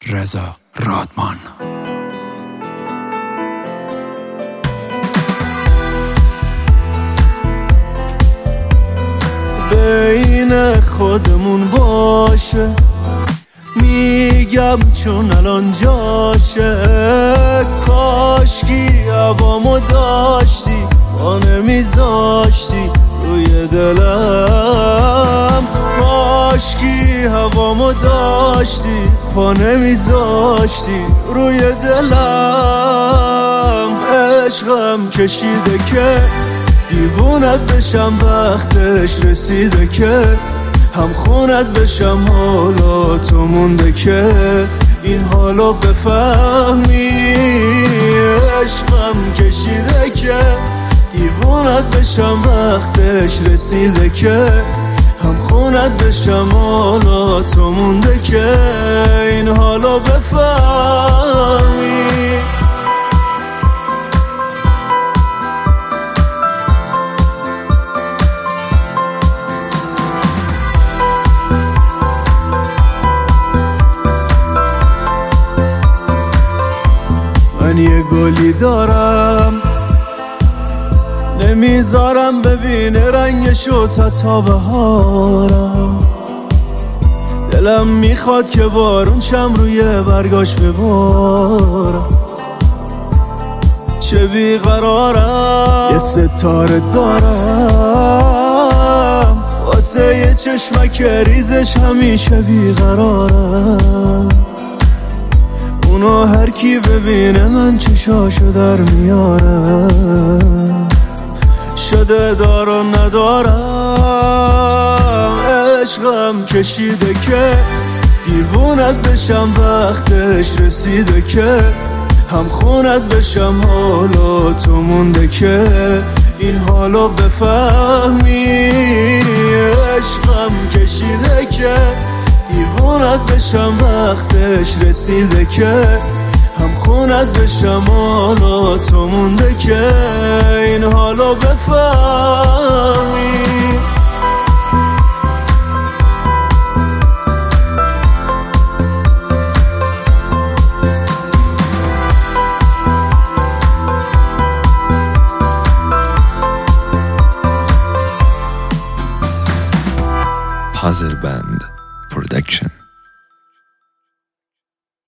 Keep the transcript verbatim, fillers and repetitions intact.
رضا رادمان. بین خودمون باشه، میگم چون الان جاشه. کاشکی هوامو داشتی، با نمیذاشتی روی دلم. کاشکی هوامو داشتی، پا نمیذاشتی روی دلم. عشقم کشیده که دیوونت بشم، وقتش رسیده که هم خونت بشم. حالا تو مونده که این حالو بفهمی. عشقم کشیده که دیوونت بشم، وقتش رسیده که هم خونت بشم. حالا تو مونده که این حالو بفهمی. من یه گلی دارم، نمیذارم ببینه رنگشو تا بهارم. دلم میخواد که بارون شم روی برگاش ببارم. چه بیقرارم، یه ستاره دارم واسه یه چشمک ریزش همیشه بیقرارم. اونو هر کی ببینه من چشاشو در میارم. شده دار و ندارم. عشقم کشیده که دیوونت بشم، وقتش رسیده که هم خونت بشم. حالا تو مونده که این حالو بفهمی. عشقم کشیده که دیوونت بشم، وقتش رسیده که هم خونت بشم. حالا تو مونده که این حالو بفهمی. Puzzle Band